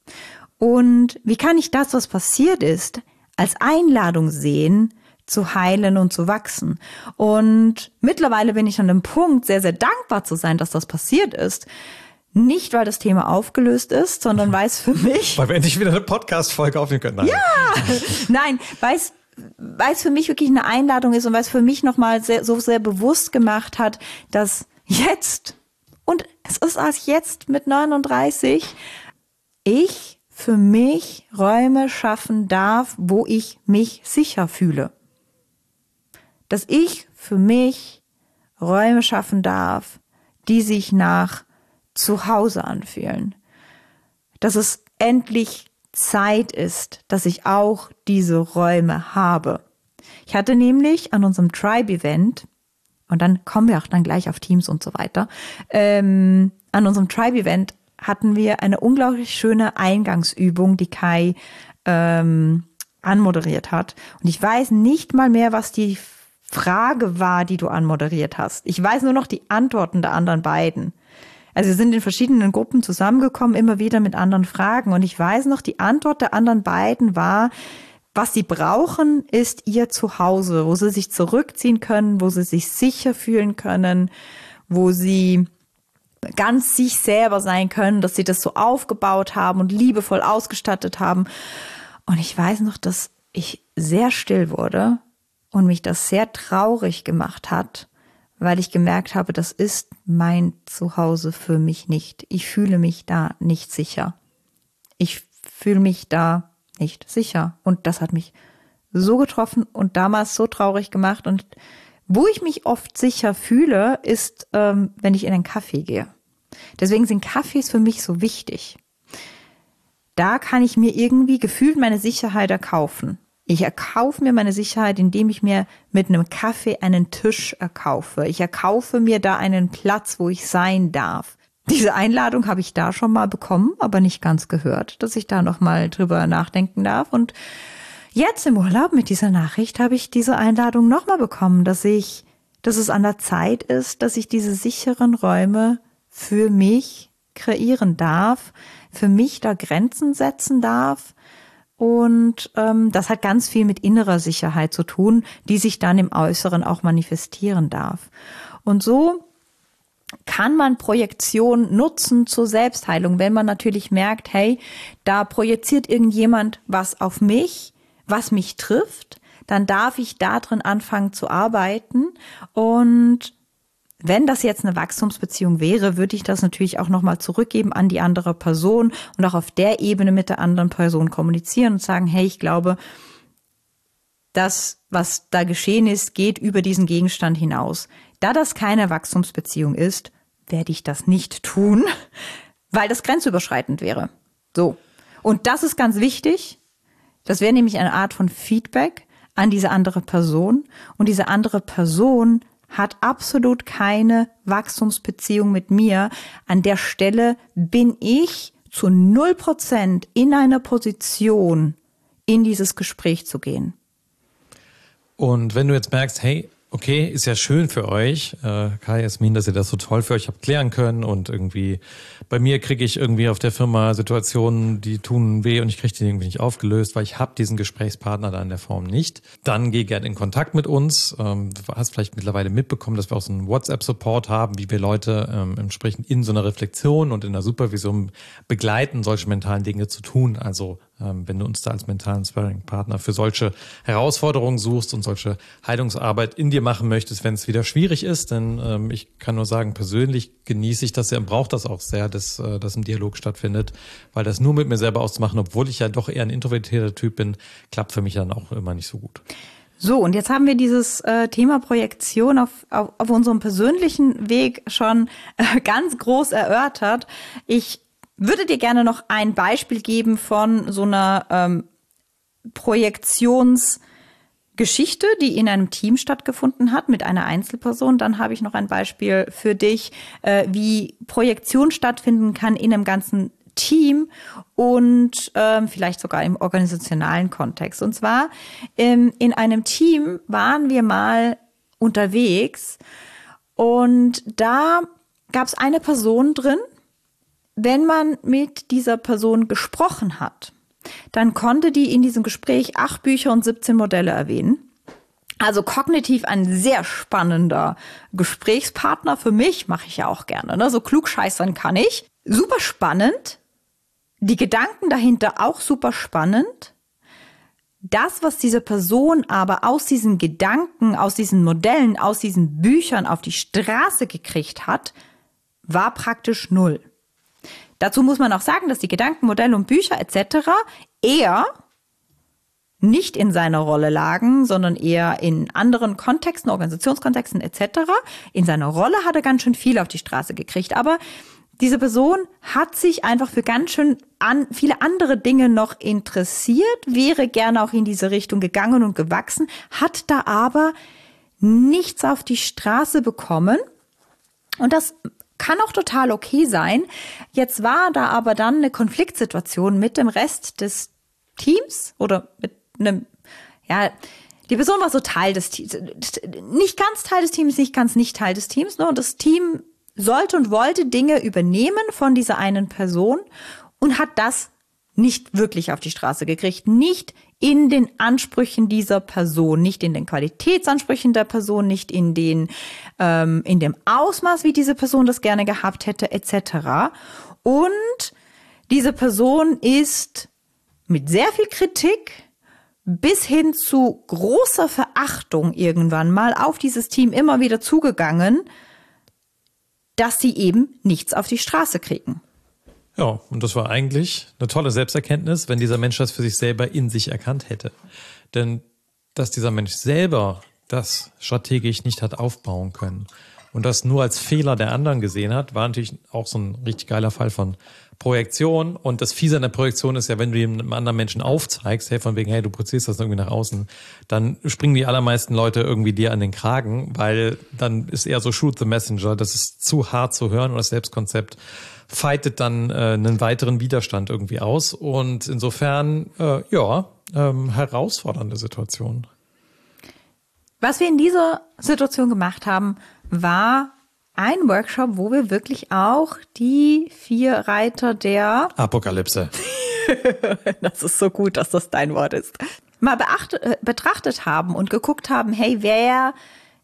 Und wie kann ich das, was passiert ist, als Einladung sehen, zu heilen und zu wachsen? Und mittlerweile bin ich an dem Punkt, sehr, sehr dankbar zu sein, dass das passiert ist. Nicht, weil das Thema aufgelöst ist, sondern weil es für mich... Weil wir endlich wieder eine Podcast-Folge aufnehmen können. Nein. Ja! Nein, weil es für mich wirklich eine Einladung ist und weil es für mich nochmal so sehr bewusst gemacht hat, dass jetzt, und es ist als jetzt mit 39, ich für mich Räume schaffen darf, wo ich mich sicher fühle. Dass ich für mich Räume schaffen darf, die sich nach Zuhause anfühlen. Dass es endlich Zeit ist, dass ich auch diese Räume habe. Ich hatte nämlich an unserem Tribe-Event, und dann kommen wir auch dann gleich auf Teams und so weiter, an unserem Tribe-Event hatten wir eine unglaublich schöne Eingangsübung, die Kai anmoderiert hat. Und ich weiß nicht mal mehr, was die Frage war, die du anmoderiert hast. Ich weiß nur noch die Antworten der anderen beiden. Also wir sind in verschiedenen Gruppen zusammengekommen, immer wieder mit anderen Fragen. Und ich weiß noch, die Antwort der anderen beiden war, was sie brauchen, ist ihr Zuhause, wo sie sich zurückziehen können, wo sie sich sicher fühlen können, wo sie ganz sich selber sein können, dass sie das so aufgebaut haben und liebevoll ausgestattet haben. Und ich weiß noch, dass ich sehr still wurde und mich das sehr traurig gemacht hat, weil ich gemerkt habe, das ist mein Zuhause für mich nicht. Ich fühle mich da nicht sicher. Ich fühle mich da nicht sicher. Und das hat mich so getroffen und damals so traurig gemacht. Und wo ich mich oft sicher fühle, ist, wenn ich in einen Café gehe. Deswegen sind Cafés für mich so wichtig. Da kann ich mir irgendwie gefühlt meine Sicherheit erkaufen. Ich erkaufe mir meine Sicherheit, indem ich mir mit einem Kaffee einen Tisch erkaufe. Ich erkaufe mir da einen Platz, wo ich sein darf. Diese Einladung habe ich da schon mal bekommen, aber nicht ganz gehört, dass ich da noch mal drüber nachdenken darf. Und jetzt im Urlaub mit dieser Nachricht habe ich diese Einladung noch mal bekommen, dass es an der Zeit ist, dass ich diese sicheren Räume für mich kreieren darf, für mich da Grenzen setzen darf. Und das hat ganz viel mit innerer Sicherheit zu tun, die sich dann im Äußeren auch manifestieren darf. Und so kann man Projektion nutzen zur Selbstheilung, wenn man natürlich merkt, hey, da projiziert irgendjemand was auf mich, was mich trifft, dann darf ich da drin anfangen zu arbeiten. Und wenn das jetzt eine Wachstumsbeziehung wäre, würde ich das natürlich auch nochmal zurückgeben an die andere Person und auch auf der Ebene mit der anderen Person kommunizieren und sagen, hey, ich glaube, das, was da geschehen ist, geht über diesen Gegenstand hinaus. Da das keine Wachstumsbeziehung ist, werde ich das nicht tun, weil das grenzüberschreitend wäre. So. Und das ist ganz wichtig. Das wäre nämlich eine Art von Feedback an diese andere Person. Und diese andere Person hat absolut keine Wachstumsbeziehung mit mir. An der Stelle bin ich zu 0% in einer Position, in dieses Gespräch zu gehen. Und wenn du jetzt merkst, hey, okay, ist ja schön für euch, Kai, Jasmin, dass ihr das so toll für euch habt klären können und irgendwie bei mir kriege ich irgendwie auf der Firma Situationen, die tun weh und ich kriege die irgendwie nicht aufgelöst, weil ich habe diesen Gesprächspartner da in der Form nicht. Dann geh gerne in Kontakt mit uns. Du hast vielleicht mittlerweile mitbekommen, dass wir auch so einen WhatsApp-Support haben, wie wir Leute entsprechend in so einer Reflexion und in der Supervision begleiten, solche mentalen Dinge zu tun. Also wenn du uns da als mentalen Sparring-Partner für solche Herausforderungen suchst und solche Heilungsarbeit in dir machen möchtest, wenn es wieder schwierig ist, denn ich kann nur sagen, persönlich genieße ich das sehr und brauche das auch sehr, dass ein Dialog stattfindet, weil das nur mit mir selber auszumachen, obwohl ich ja doch eher ein introvertierter Typ bin, klappt für mich dann auch immer nicht so gut. So, und jetzt haben wir dieses Thema Projektion auf unserem persönlichen Weg schon ganz groß erörtert. Ich würde dir gerne noch ein Beispiel geben von so einer Projektionsgeschichte, die in einem Team stattgefunden hat mit einer Einzelperson. Dann habe ich noch ein Beispiel für dich, wie Projektion stattfinden kann in einem ganzen Team und vielleicht sogar im organisationalen Kontext. Und zwar in einem Team waren wir mal unterwegs und da gab es eine Person drin. Wenn man mit dieser Person gesprochen hat, dann konnte die in diesem Gespräch 8 Bücher und 17 Modelle erwähnen. Also kognitiv ein sehr spannender Gesprächspartner für mich, mache ich ja auch gerne. Ne? So klugscheißern kann ich. Super spannend. Die Gedanken dahinter auch super spannend. Das, was diese Person aber aus diesen Gedanken, aus diesen Modellen, aus diesen Büchern auf die Straße gekriegt hat, war praktisch 0. Dazu muss man auch sagen, dass die Gedanken, Modelle und Bücher etc. eher nicht in seiner Rolle lagen, sondern eher in anderen Kontexten, Organisationskontexten etc. In seiner Rolle hat er ganz schön viel auf die Straße gekriegt. Aber diese Person hat sich einfach für ganz schön viele andere Dinge noch interessiert, wäre gerne auch in diese Richtung gegangen und gewachsen, hat da aber nichts auf die Straße bekommen. Und das kann auch total okay sein. Jetzt war da aber dann eine Konfliktsituation mit dem Rest des Teams oder mit einem, ja, die Person war so Teil des Teams, nicht ganz Teil des Teams, nicht ganz nicht Teil des Teams, ne? Und das Team sollte und wollte Dinge übernehmen von dieser einen Person und hat das nicht wirklich auf die Straße gekriegt, nicht in den Ansprüchen dieser Person, nicht in den Qualitätsansprüchen der Person, nicht in dem Ausmaß, wie diese Person das gerne gehabt hätte, etc. Und diese Person ist mit sehr viel Kritik bis hin zu großer Verachtung irgendwann mal auf dieses Team immer wieder zugegangen, dass sie eben nichts auf die Straße kriegen. Ja, und das war eigentlich eine tolle Selbsterkenntnis, wenn dieser Mensch das für sich selber in sich erkannt hätte. Denn dass dieser Mensch selber das strategisch nicht hat aufbauen können und das nur als Fehler der anderen gesehen hat, war natürlich auch so ein richtig geiler Fall von Projektion. Und das Fiese an der Projektion ist ja, wenn du einem anderen Menschen aufzeigst, hey, von wegen, hey, du projizierst das irgendwie nach außen, dann springen die allermeisten Leute irgendwie dir an den Kragen, weil dann ist eher so shoot the messenger, das ist zu hart zu hören und das Selbstkonzept fightet dann einen weiteren Widerstand irgendwie aus. Und insofern, herausfordernde Situation. Was wir in dieser Situation gemacht haben, war ein Workshop, wo wir wirklich auch die 4 Reiter der Apokalypse. Das ist so gut, dass das dein Wort ist. Mal betrachtet haben und geguckt haben, hey, wer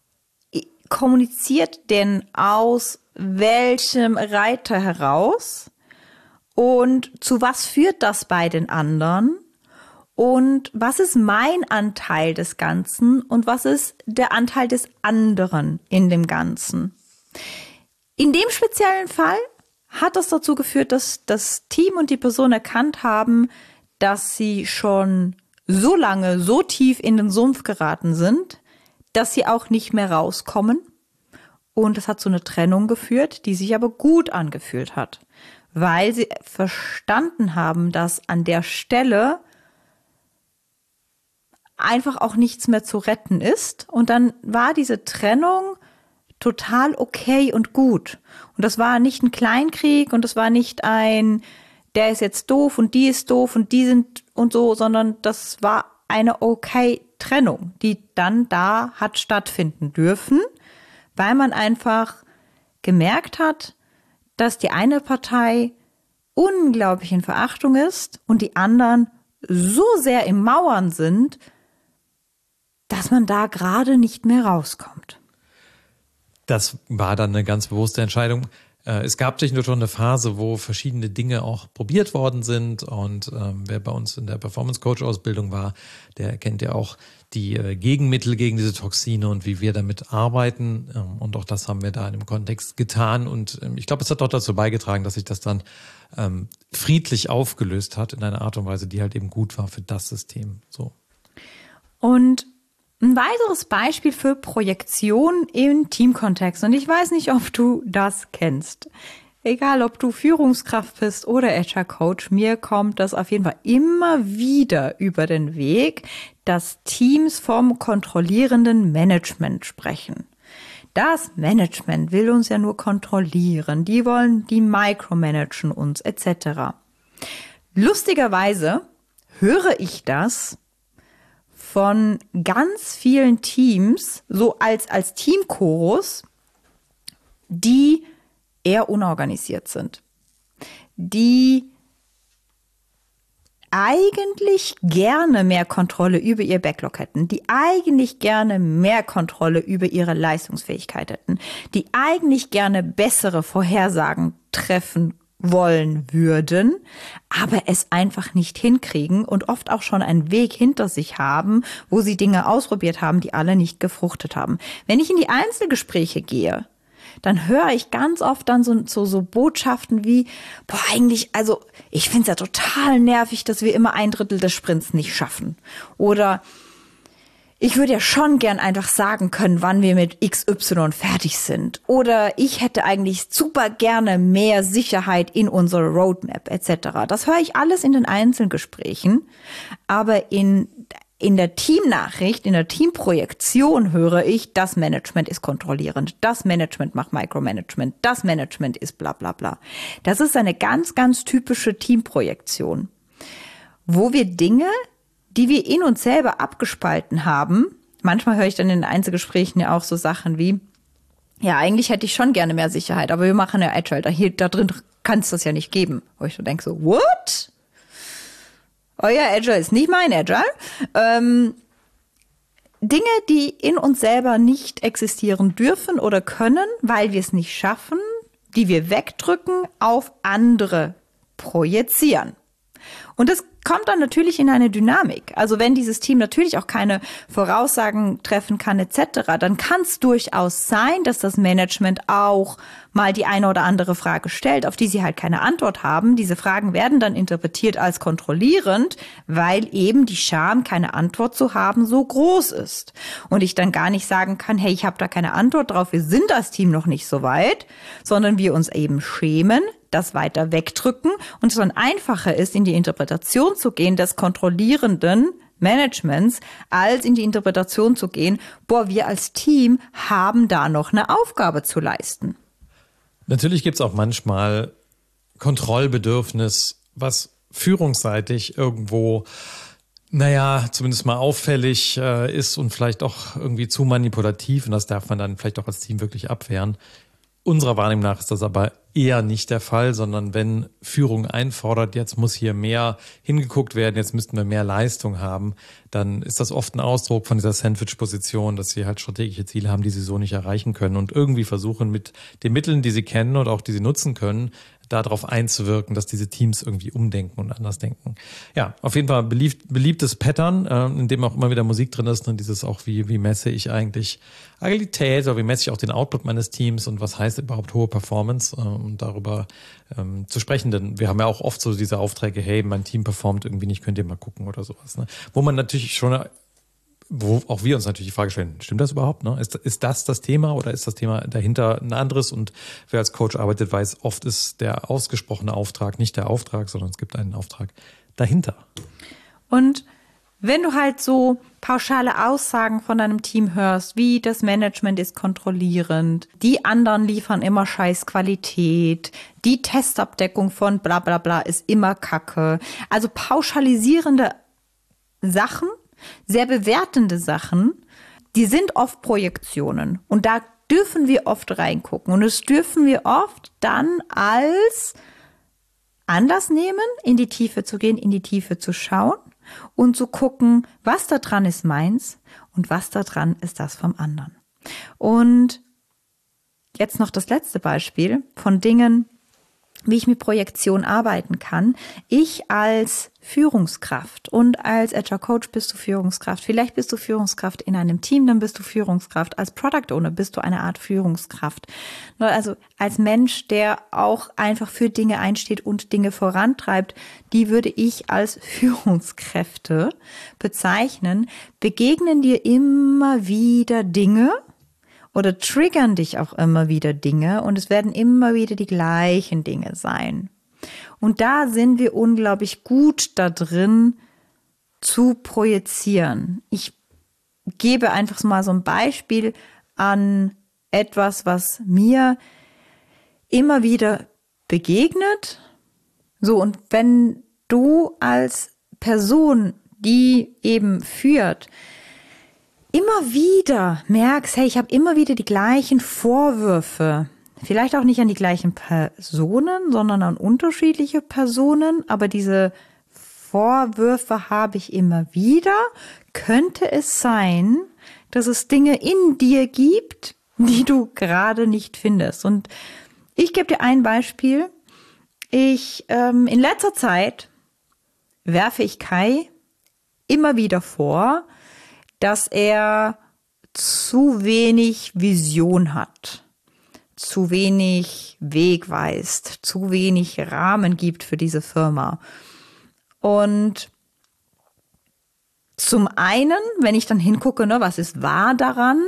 kommuniziert denn aus welchem Reiter heraus und zu was führt das bei den anderen und was ist mein Anteil des Ganzen und was ist der Anteil des anderen in dem Ganzen. In dem speziellen Fall hat das dazu geführt, dass das Team und die Person erkannt haben, dass sie schon so lange, so tief in den Sumpf geraten sind, dass sie auch nicht mehr rauskommen. Und es hat zu einer Trennung geführt, die sich aber gut angefühlt hat, weil sie verstanden haben, dass an der Stelle einfach auch nichts mehr zu retten ist. Und dann war diese Trennung total okay und gut. Und das war nicht ein Kleinkrieg und das war nicht ein, der ist jetzt doof und die ist doof und die sind und so, sondern das war eine okay Trennung, die dann da hat stattfinden dürfen, weil man einfach gemerkt hat, dass die eine Partei unglaublich in Verachtung ist und die anderen so sehr im Mauern sind, dass man da gerade nicht mehr rauskommt. Das war dann eine ganz bewusste Entscheidung. Es gab sicher schon eine Phase, wo verschiedene Dinge auch probiert worden sind und wer bei uns in der Performance-Coach-Ausbildung war, der kennt ja auch die Gegenmittel gegen diese Toxine und wie wir damit arbeiten und auch das haben wir da in dem Kontext getan und ich glaube, es hat auch dazu beigetragen, dass sich das dann friedlich aufgelöst hat in einer Art und Weise, die halt eben gut war für das System. So. Und ein weiteres Beispiel für Projektion im Teamkontext. Und ich weiß nicht, ob du das kennst. Egal, ob du Führungskraft bist oder Agile Coach, mir kommt das auf jeden Fall immer wieder über den Weg, dass Teams vom kontrollierenden Management sprechen. Das Management will uns ja nur kontrollieren. Die micromanagen uns etc. Lustigerweise höre ich das von ganz vielen Teams, so als Teamchorus, die eher unorganisiert sind, die eigentlich gerne mehr Kontrolle über ihr Backlog hätten, die eigentlich gerne mehr Kontrolle über ihre Leistungsfähigkeit hätten, die eigentlich gerne bessere Vorhersagen treffen wollen würden, aber es einfach nicht hinkriegen und oft auch schon einen Weg hinter sich haben, wo sie Dinge ausprobiert haben, die alle nicht gefruchtet haben. Wenn ich in die Einzelgespräche gehe, dann höre ich ganz oft dann so Botschaften wie, eigentlich, also ich finde es ja total nervig, dass wir immer 1/3 des Sprints nicht schaffen. Oder ich würde ja schon gern einfach sagen können, wann wir mit XY fertig sind. Oder ich hätte eigentlich super gerne mehr Sicherheit in unserer Roadmap etc. Das höre ich alles in den Einzelgesprächen, aber in der Teamnachricht, in der Teamprojektion höre ich, das Management ist kontrollierend, das Management macht Micromanagement, das Management ist bla bla bla. Das ist eine ganz, ganz typische Teamprojektion, wo wir Dinge, die wir in uns selber abgespalten haben, manchmal höre ich dann in den Einzelgesprächen ja auch so Sachen wie, ja, eigentlich hätte ich schon gerne mehr Sicherheit, aber wir machen ja Agile, da drin kann es das ja nicht geben. Wo ich so denke so, what? Euer Agile ist nicht mein Agile. Dinge, die in uns selber nicht existieren dürfen oder können, weil wir es nicht schaffen, die wir wegdrücken, auf andere projizieren. Und das kommt dann natürlich in eine Dynamik. Also wenn dieses Team natürlich auch keine Voraussagen treffen kann etc., dann kann es durchaus sein, dass das Management auch mal die eine oder andere Frage stellt, auf die sie halt keine Antwort haben. Diese Fragen werden dann interpretiert als kontrollierend, weil eben die Scham, keine Antwort zu haben, so groß ist. Und ich dann gar nicht sagen kann, hey, ich habe da keine Antwort drauf, wir sind das Team noch nicht so weit, sondern wir uns eben schämen, das weiter wegdrücken und es dann einfacher ist, in die Interpretation zu gehen des kontrollierenden Managements, als in die Interpretation zu gehen, wir als Team haben da noch eine Aufgabe zu leisten. Natürlich gibt es auch manchmal Kontrollbedürfnis, was führungsseitig irgendwo, zumindest mal auffällig ist und vielleicht auch irgendwie zu manipulativ. Und das darf man dann vielleicht auch als Team wirklich abwehren. Unserer Wahrnehmung nach ist das aber eher nicht der Fall, sondern wenn Führung einfordert, jetzt muss hier mehr hingeguckt werden, jetzt müssten wir mehr Leistung haben, dann ist das oft ein Ausdruck von dieser Sandwich-Position, dass sie halt strategische Ziele haben, die sie so nicht erreichen können und irgendwie versuchen mit den Mitteln, die sie kennen und auch die sie nutzen können, darauf einzuwirken, dass diese Teams irgendwie umdenken und anders denken. Ja, auf jeden Fall beliebtes Pattern, in dem auch immer wieder Musik drin ist, und dieses auch, wie messe ich eigentlich Agilität oder wie messe ich auch den Output meines Teams und was heißt überhaupt hohe Performance, um darüber zu sprechen, denn wir haben ja auch oft so diese Aufträge, hey, mein Team performt irgendwie nicht, könnt ihr mal gucken oder sowas, ne? Wo man natürlich schon, wo auch wir uns natürlich die Frage stellen, stimmt das überhaupt? Ne? Ist das Thema oder ist das Thema dahinter ein anderes? Und wer als Coach arbeitet, weiß, oft ist der ausgesprochene Auftrag nicht der Auftrag, sondern es gibt einen Auftrag dahinter. Und wenn du halt so pauschale Aussagen von deinem Team hörst, wie das Management ist kontrollierend, die anderen liefern immer scheiß Qualität, die Testabdeckung von bla bla bla ist immer Kacke. Also pauschalisierende Sachen, sehr bewertende Sachen, die sind oft Projektionen. Und da dürfen wir oft reingucken. Und das dürfen wir oft dann als Anlass nehmen, in die Tiefe zu gehen, in die Tiefe zu schauen und zu gucken, was da dran ist meins und was da dran ist das vom anderen. Und jetzt noch das letzte Beispiel von Dingen, wie ich mit Projektion arbeiten kann. Ich als Führungskraft und als Agile Coach bist du Führungskraft. Vielleicht bist du Führungskraft in einem Team, dann bist du Führungskraft. Als Product Owner bist du eine Art Führungskraft. Also als Mensch, der auch einfach für Dinge einsteht und Dinge vorantreibt, die würde ich als Führungskräfte bezeichnen. Begegnen dir immer wieder Dinge, oder triggern dich auch immer wieder Dinge und es werden immer wieder die gleichen Dinge sein. Und da sind wir unglaublich gut da drin zu projizieren. Ich gebe einfach mal so ein Beispiel an etwas, was mir immer wieder begegnet. So, und wenn du als Person, die eben führt, immer wieder merkst, hey, ich habe immer wieder die gleichen Vorwürfe, vielleicht auch nicht an die gleichen Personen, sondern an unterschiedliche Personen, aber diese Vorwürfe habe ich immer wieder, könnte es sein, dass es Dinge in dir gibt, die du gerade nicht findest. Und ich gebe dir ein Beispiel. In letzter Zeit werfe ich Kai immer wieder vor, dass er zu wenig Vision hat, zu wenig Weg weist, zu wenig Rahmen gibt für diese Firma. Und zum einen, wenn ich dann hingucke, was ist wahr daran,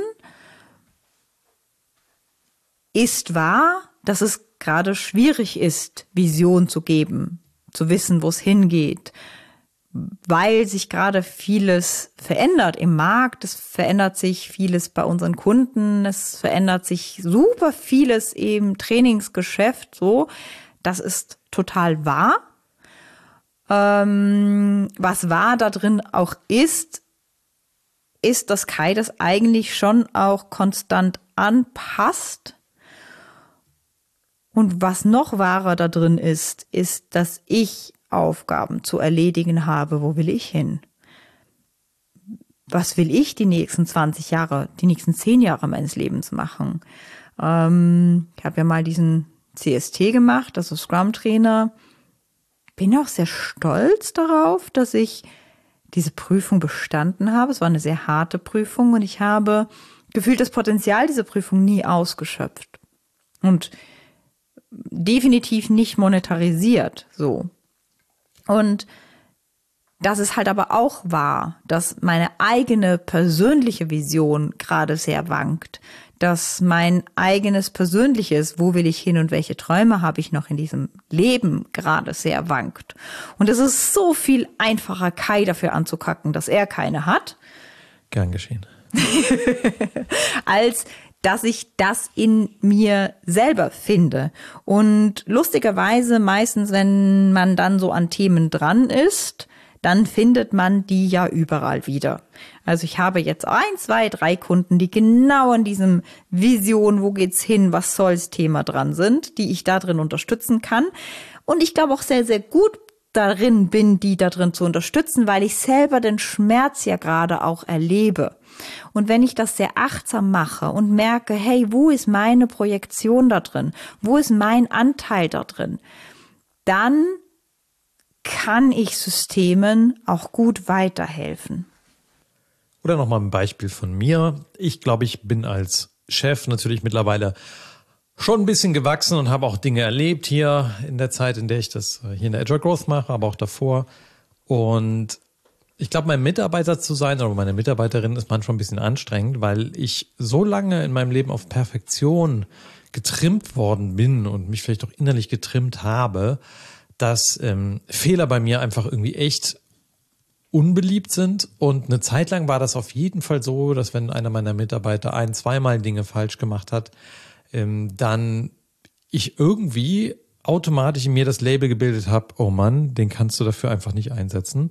ist wahr, dass es gerade schwierig ist, Vision zu geben, zu wissen, wo es hingeht, weil sich gerade vieles verändert im Markt, es verändert sich vieles bei unseren Kunden, es verändert sich super vieles im Trainingsgeschäft, so, das ist total wahr. Was wahr da drin auch ist, dass Kai das eigentlich schon auch konstant anpasst. Und was noch wahrer da drin ist, dass ich Aufgaben zu erledigen habe. Wo will ich hin? Was will ich die nächsten 20 Jahre, die nächsten 10 Jahre meines Lebens machen? Ich habe ja mal diesen CST gemacht, also Scrum-Trainer. Bin auch sehr stolz darauf, dass ich diese Prüfung bestanden habe. Es war eine sehr harte Prüfung und ich habe gefühlt das Potenzial dieser Prüfung nie ausgeschöpft. Und definitiv nicht monetarisiert, so. Und das ist halt aber auch wahr, dass meine eigene persönliche Vision gerade sehr wankt, dass mein eigenes persönliches, wo will ich hin und welche Träume habe ich noch in diesem Leben, gerade sehr wankt. Und es ist so viel einfacher, Kai dafür anzukacken, dass er keine hat. Gern geschehen. Als dass ich das in mir selber finde. Und lustigerweise meistens, wenn man dann so an Themen dran ist, dann findet man die ja überall wieder. Also ich habe jetzt 1, 2, 3 Kunden, die genau an diesem Vision, wo geht's hin, was soll's Thema dran sind, die ich da drin unterstützen kann. Und ich glaube auch sehr, sehr gut darin bin, die da drin zu unterstützen, weil ich selber den Schmerz ja gerade auch erlebe. Und wenn ich das sehr achtsam mache und merke, hey, wo ist meine Projektion da drin? Wo ist mein Anteil da drin? Dann kann ich Systemen auch gut weiterhelfen. Oder nochmal ein Beispiel von mir. Ich glaube, ich bin als Chef natürlich mittlerweile schon ein bisschen gewachsen und habe auch Dinge erlebt hier in der Zeit, in der ich das hier in der Agile Growth mache, aber auch davor. Und ich glaube, mein Mitarbeiter zu sein oder meine Mitarbeiterin ist manchmal ein bisschen anstrengend, weil ich so lange in meinem Leben auf Perfektion getrimmt worden bin und mich vielleicht auch innerlich getrimmt habe, dass Fehler bei mir einfach irgendwie echt unbeliebt sind. Und eine Zeit lang war das auf jeden Fall so, dass wenn einer meiner Mitarbeiter 1-, 2-mal Dinge falsch gemacht hat, dann ich irgendwie automatisch in mir das Label gebildet habe, oh Mann, den kannst du dafür einfach nicht einsetzen.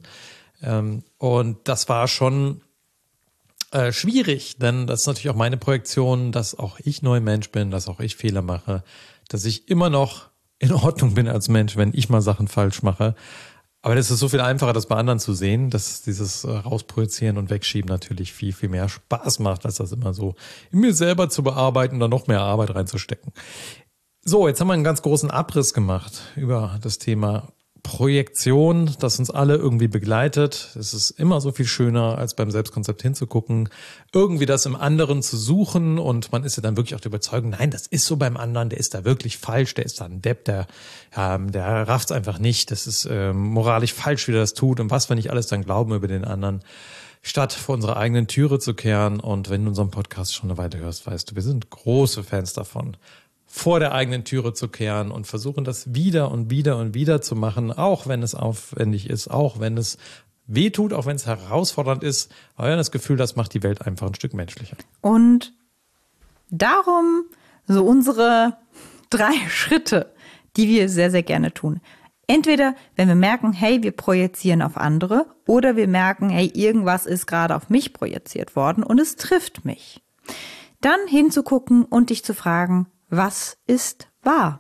Und das war schon schwierig, denn das ist natürlich auch meine Projektion, dass auch ich neu Mensch bin, dass auch ich Fehler mache, dass ich immer noch in Ordnung bin als Mensch, wenn ich mal Sachen falsch mache. Aber das ist so viel einfacher, das bei anderen zu sehen, dass dieses Rausprojizieren und Wegschieben natürlich viel, viel mehr Spaß macht, als das immer so in mir selber zu bearbeiten und da noch mehr Arbeit reinzustecken. So, jetzt haben wir einen ganz großen Abriss gemacht über das Thema Projektion, das uns alle irgendwie begleitet. Es ist immer so viel schöner, als beim Selbstkonzept hinzugucken, irgendwie das im anderen zu suchen und man ist ja dann wirklich auch der Überzeugung, nein, das ist so beim anderen, der ist da wirklich falsch, der ist da ein Depp, der rafft's einfach nicht, das ist moralisch falsch, wie der das tut und was wir nicht alles dann glauben über den anderen, statt vor unserer eigenen Türe zu kehren. Und wenn du unseren Podcast schon eine Weile hörst, weißt du, wir sind große Fans davon, vor der eigenen Türe zu kehren und versuchen, das wieder und wieder und wieder zu machen, auch wenn es aufwendig ist, auch wenn es wehtut, auch wenn es herausfordernd ist. Aber wir haben das Gefühl, das macht die Welt einfach ein Stück menschlicher. Und Darum so unsere 3 Schritte, die wir sehr, sehr gerne tun. Entweder, wenn wir merken, hey, wir projizieren auf andere, oder wir merken, hey, irgendwas ist gerade auf mich projiziert worden und es trifft mich. Dann hinzugucken und dich zu fragen, was ist wahr?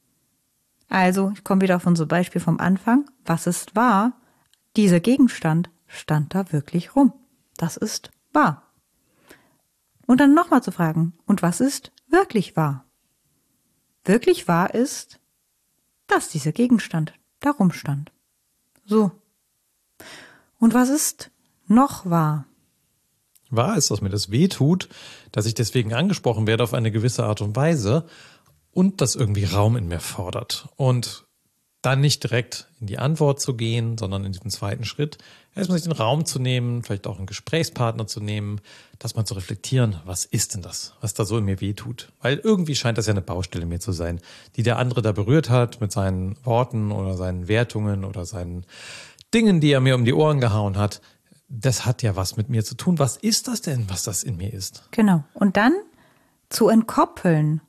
Also, ich komme wieder auf unser Beispiel vom Anfang. Was ist wahr? Dieser Gegenstand stand da wirklich rum. Das ist wahr. Und dann nochmal zu fragen, und was ist wirklich wahr? Wirklich wahr ist, dass dieser Gegenstand da rumstand. So. Und was ist noch wahr? Wahr ist, dass mir das wehtut, dass ich deswegen angesprochen werde auf eine gewisse Art und Weise und das irgendwie Raum in mir fordert. Und dann nicht direkt in die Antwort zu gehen, sondern in diesem zweiten Schritt erstmal sich den Raum zu nehmen, vielleicht auch einen Gesprächspartner zu nehmen, das mal zu reflektieren, was ist denn das, was da so in mir wehtut? Weil irgendwie scheint das ja eine Baustelle in mir zu sein, die der andere da berührt hat mit seinen Worten oder seinen Wertungen oder seinen Dingen, die er mir um die Ohren gehauen hat. Das hat ja was mit mir zu tun. Was ist das denn, was das in mir ist? Genau. Und dann zu entkoppeln,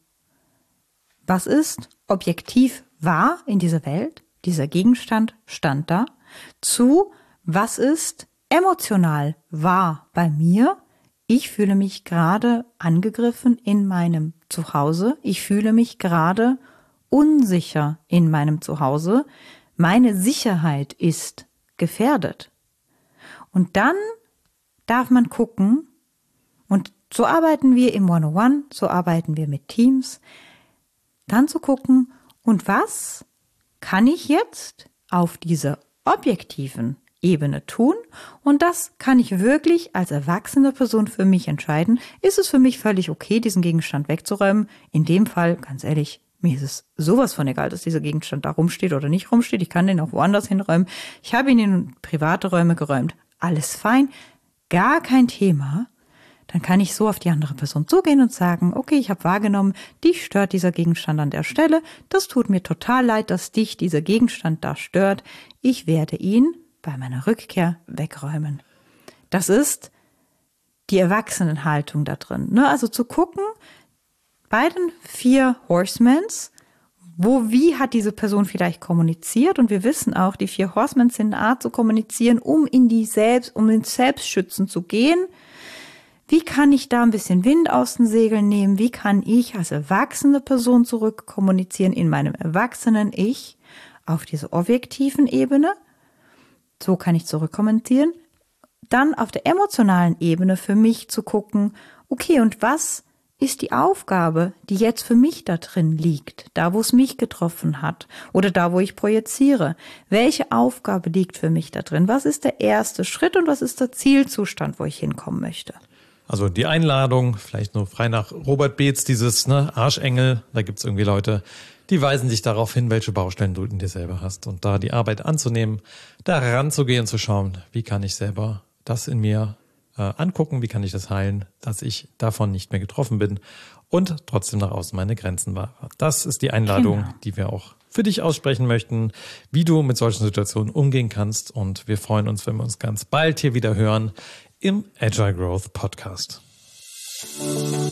was ist objektiv wahr in dieser Welt, dieser Gegenstand stand da, zu was ist emotional wahr bei mir. Ich fühle mich gerade angegriffen in meinem Zuhause. Ich fühle mich gerade unsicher in meinem Zuhause. Meine Sicherheit ist gefährdet. Und dann darf man gucken, und so arbeiten wir im One-on-One, so arbeiten wir mit Teams, dann zu gucken, und was kann ich jetzt auf dieser objektiven Ebene tun? Und das kann ich wirklich als erwachsene Person für mich entscheiden. Ist es für mich völlig okay, diesen Gegenstand wegzuräumen? In dem Fall, ganz ehrlich, mir ist es sowas von egal, dass dieser Gegenstand da rumsteht oder nicht rumsteht. Ich kann den auch woanders hinräumen. Ich habe ihn in private Räume geräumt. Alles fein, gar kein Thema. Dann kann ich so auf die andere Person zugehen und sagen, okay, ich habe wahrgenommen, dich stört dieser Gegenstand an der Stelle. Das tut mir total leid, dass dich dieser Gegenstand da stört. Ich werde ihn bei meiner Rückkehr wegräumen. Das ist die Erwachsenenhaltung da drin. Also zu gucken, bei den 4 Horsemans, wie hat diese Person vielleicht kommuniziert? Und wir wissen auch, die 4 Horsemen sind eine Art zu kommunizieren, um in den Selbstschützen zu gehen. Wie kann ich da ein bisschen Wind aus den Segeln nehmen? Wie kann ich als erwachsene Person zurück kommunizieren in meinem erwachsenen Ich auf dieser objektiven Ebene? So kann ich zurückkommentieren. Dann auf der emotionalen Ebene für mich zu gucken, okay, und was ist die Aufgabe, die jetzt für mich da drin liegt, da wo es mich getroffen hat oder da wo ich projiziere? Welche Aufgabe liegt für mich da drin? Was ist der erste Schritt und was ist der Zielzustand, wo ich hinkommen möchte? Also die Einladung, vielleicht nur frei nach Robert Beetz, dieses Arschengel, da gibt es irgendwie Leute, die weisen dich darauf hin, welche Baustellen du in dir selber hast. Und da die Arbeit anzunehmen, da ranzugehen, zu schauen, wie kann ich selber das in mir angucken, wie kann ich das heilen, dass ich davon nicht mehr getroffen bin und trotzdem nach außen meine Grenzen wahre. Das ist die Einladung, die wir auch für dich aussprechen möchten, wie du mit solchen Situationen umgehen kannst. Und wir freuen uns, wenn wir uns ganz bald hier wieder hören im Agile Growth Podcast.